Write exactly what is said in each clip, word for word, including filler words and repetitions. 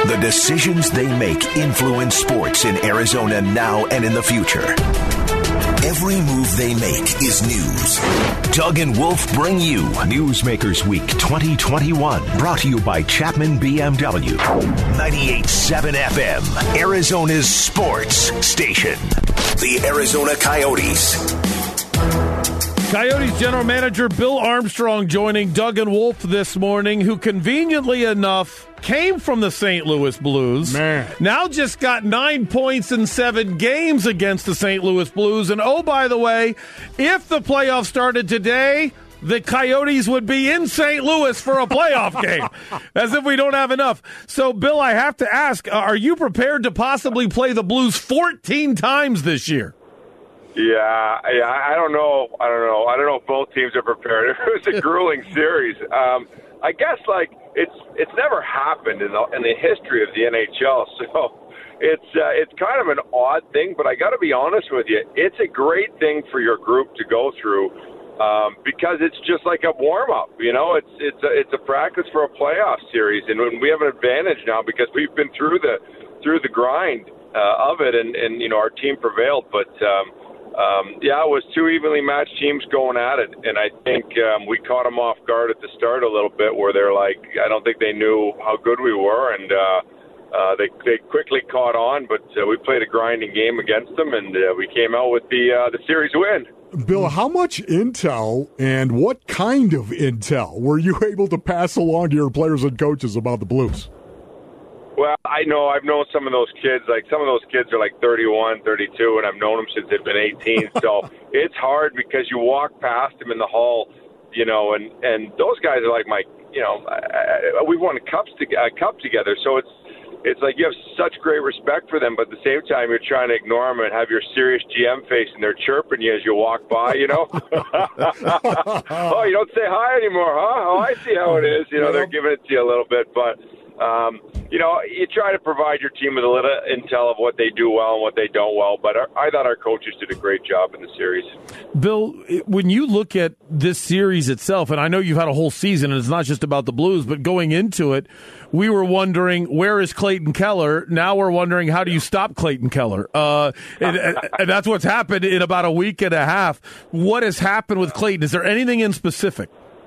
The decisions they make influence sports in Arizona now and in the future. Every move they make is news. Doug and Wolf bring you Newsmakers Week twenty twenty-one. Brought to you by Chapman B M W. ninety-eight point seven F M, Arizona's sports station. The Arizona Coyotes. Coyotes general manager Bill Armstrong joining Doug and Wolf this morning, who conveniently enough came from the Saint Louis Blues. Man. Now just got nine points in seven games against the Saint Louis Blues. And oh, by the way, if the playoffs started today, the Coyotes would be in Saint Louis for a playoff game, as if we don't have enough. So, Bill, I have to ask, are you prepared to possibly play the Blues fourteen times this year? Yeah, yeah, I don't know. I don't know. I don't know if both teams are prepared. It was a grueling series. Um, I guess, like, it's it's never happened in the, in the history of the N H L, so it's uh, it's kind of an odd thing. But I got to be honest with you, it's a great thing for your group to go through um, because it's just like a warm up. You know, it's it's a, it's a practice for a playoff series, and we have an advantage now because we've been through the through the grind uh, of it, and, and you know our team prevailed, but. Um, Um, yeah, it was two evenly matched teams going at it, and I think um, we caught them off guard at the start a little bit where they're like, I don't think they knew how good we were, and uh, uh, they they quickly caught on, but uh, we played a grinding game against them, and uh, we came out with the uh, the series win. Bill, how much intel and what kind of intel were you able to pass along to your players and coaches about the Blues? Well, I know I've known some of those kids. Like some of those kids are like thirty-one, thirty-two, and I've known them since they've been eighteen. So it's hard because you walk past them in the hall, you know, and, and those guys are like my, you know, I, we've won cups to, a cup together. So it's it's like you have such great respect for them, but at the same time you're trying to ignore them and have your serious G M face, and they're chirping you as you walk by. You know, oh, you don't say hi anymore, huh? Oh, I see how it is. You know, they're giving it to you a little bit, but. Um, you know, you try to provide your team with a little intel of what they do well and what they don't well, but I thought our coaches did a great job in the series. Bill, when you look at this series itself, and I know you've had a whole season, and it's not just about the Blues, but going into it, we were wondering, where is Clayton Keller? Now we're wondering, how do you stop Clayton Keller? Uh, and, and that's what's happened in about a week and a half. What has happened with Clayton? Is there anything in specific?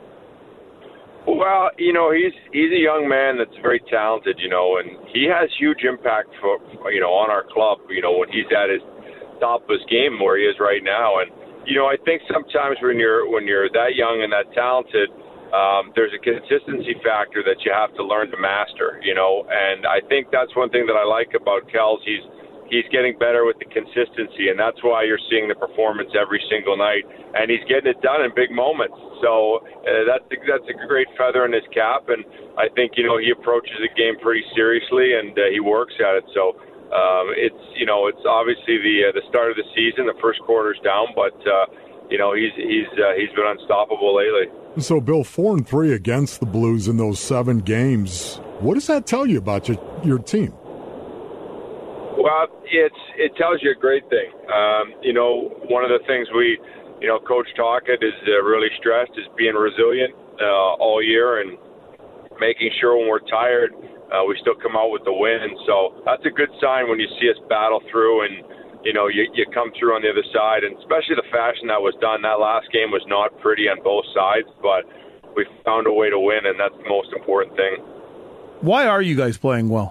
Well, you know, he's he's a young man that's very talented, you know, and he has huge impact for, you know, on our club, you know, when he's at his top of his game where he is right now. And, you know, I think sometimes when you're when you're that young and that talented, um, there's a consistency factor that you have to learn to master, you know, and I think that's one thing that I like about Kells. He's He's getting better with the consistency, and that's why you're seeing the performance every single night. And he's getting it done in big moments. So uh, that's that's a great feather in his cap. And I think you know he approaches the game pretty seriously, and uh, he works at it. So um, it's you know it's obviously the uh, the start of the season. The first quarter's down, but uh, you know he's he's uh, he's been unstoppable lately. So Bill, four and three against the Blues in those seven games. What does that tell you about your your team? Well, it's it tells you a great thing. Um, you know, one of the things we, you know, Coach Tocchet is uh, really stressed is being resilient uh, all year and making sure when we're tired, uh, we still come out with the win. And so that's a good sign when you see us battle through and, you know, you, you come through on the other side. And especially the fashion that was done. That last game was not pretty on both sides, but we found a way to win, and that's the most important thing. Why are you guys playing well?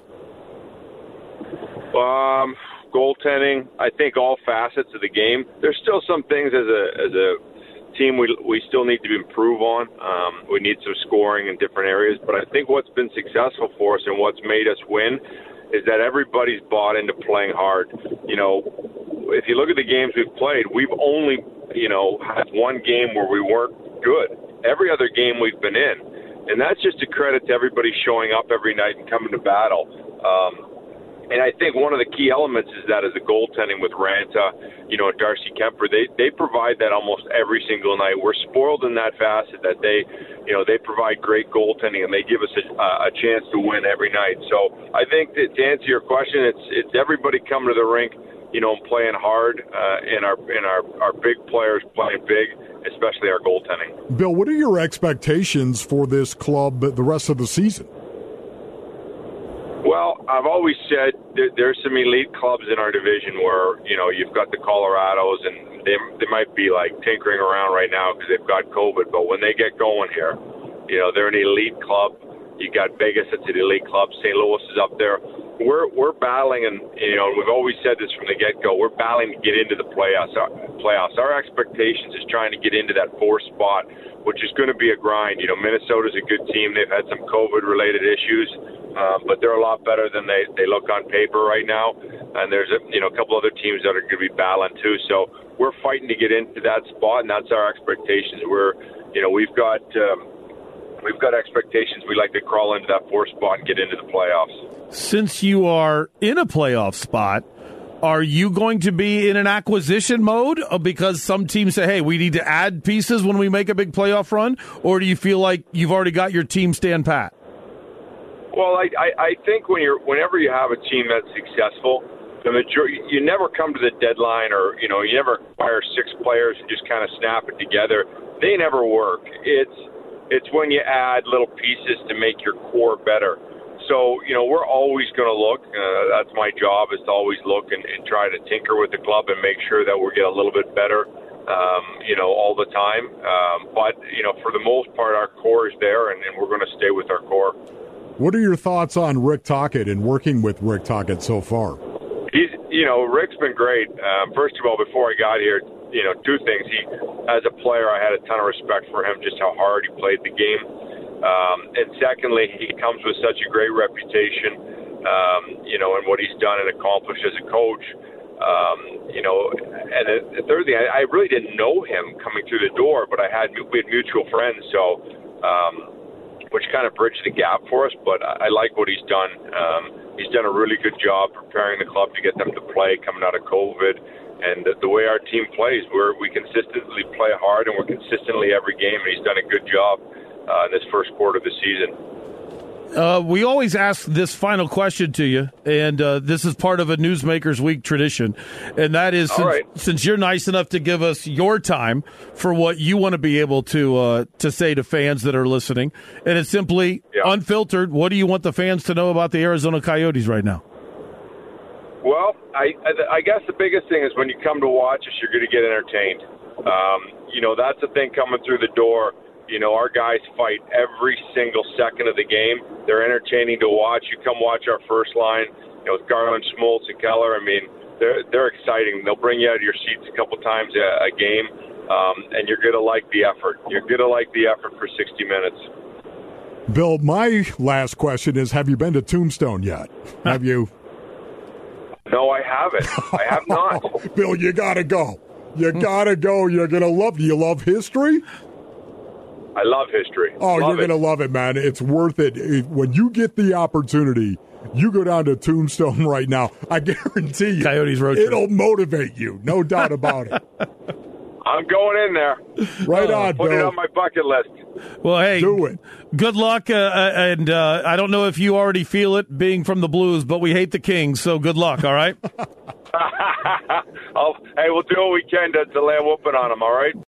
Um, goaltending, I think all facets of the game. There's still some things as a as a team we we still need to improve on. Um, we need some scoring in different areas, but I think what's been successful for us and what's made us win is that everybody's bought into playing hard. You know, if you look at the games we've played, we've only, you know, had one game where we weren't good. Every other game we've been in, and that's just a credit to everybody showing up every night and coming to battle. Um, And I think one of the key elements is that is the goaltending with Ranta, you know, and Darcy Kemper. They they provide that almost every single night. We're spoiled in that facet that they, you know, they provide great goaltending and they give us a, a chance to win every night. So I think that to answer your question, it's it's everybody coming to the rink, you know, playing hard, uh, and our and our our big players playing big, especially our goaltending. Bill, what are your expectations for this club the rest of the season? Well, I've always said that there's some elite clubs in our division where, you know, you've got the Colorados, and they they might be, like, tinkering around right now because they've got COVID. But when they get going here, you know, they're an elite club. You got Vegas, it's an elite club. Saint Louis is up there. We're we're battling, and, you know, we've always said this from the get-go. We're battling to get into the playoffs. Playoffs. Our expectations is trying to get into that fourth spot, which is going to be a grind. You know, Minnesota's a good team. They've had some COVID-related issues. Uh, but they're a lot better than they, they look on paper right now. And there's a, you know, a couple other teams that are going to be battling too. So we're fighting to get into that spot, and that's our expectations. We're, you know, we've got um, we've got expectations. We like to crawl into that fourth spot and get into the playoffs. Since you are in a playoff spot, are you going to be in an acquisition mode because some teams say, hey, we need to add pieces when we make a big playoff run? Or do you feel like you've already got your team stand pat? Well, I, I, I think when you're, whenever you have a team that's successful, the majority, you never come to the deadline, or you know, you never acquire six players and just kind of snap it together. They never work. It's it's when you add little pieces to make your core better. So you know, we're always going to look. Uh, that's my job, is to always look and, and try to tinker with the club and make sure that we get a little bit better. Um, you know, all the time. Um, but you know, for the most part, our core is there, and, and we're going to stay with our core. What are your thoughts on Rick Tocchet and working with Rick Tocchet so far? He's, you know, Rick's been great. Um, first of all, before I got here, you know, two things. He, as a player, I had a ton of respect for him, just how hard he played the game. Um, and secondly, he comes with such a great reputation, um, you know, and what he's done and accomplished as a coach. Um, you know, and the third thing, I, I really didn't know him coming through the door, but I had we had mutual friends, so. Um, which kind of bridged the gap for us, but I, I like what he's done. Um, he's done a really good job preparing the club to get them to play coming out of COVID. And the, the way our team plays, we're, we consistently play hard, and we're consistently every game, and he's done a good job uh, in this first quarter of the season. Uh, we always ask this final question to you, and uh, this is part of a Newsmakers Week tradition, and that is, since, right. since you're nice enough to give us your time for what you want to be able to uh, to say to fans that are listening, and it's simply yeah. unfiltered, what do you want the fans to know about the Arizona Coyotes right now? Well, I, I, I guess the biggest thing is when you come to watch us, you're going to get entertained. Um, you know, that's the thing coming through the door. You know, our guys fight every single second of the game. They're entertaining to watch. You come watch our first line, you know, with Garland, Schmaltz, and Keller. I mean, they're they're exciting. They'll bring you out of your seats a couple times a, a game, um, and you're going to like the effort. You're going to like the effort for sixty minutes. Bill, my last question is, have you been to Tombstone yet? Have you? No, I haven't. I have not. Bill, you got to go. You got to go. You're going to love. Do you love history? I love history. Oh, love you're going to love it, man. It's worth it. When you get the opportunity, you go down to Tombstone right now. I guarantee you, Coyotes road trip. It'll motivate you. No doubt about it. I'm going in there. Right uh, on, Put Bill. it on my bucket list. Well, hey, do it. Good luck, uh, and uh, I don't know if you already feel it being from the Blues, but we hate the Kings, so good luck, all right? I'll, hey, we'll do what we can to, to lay a whooping on them, all right?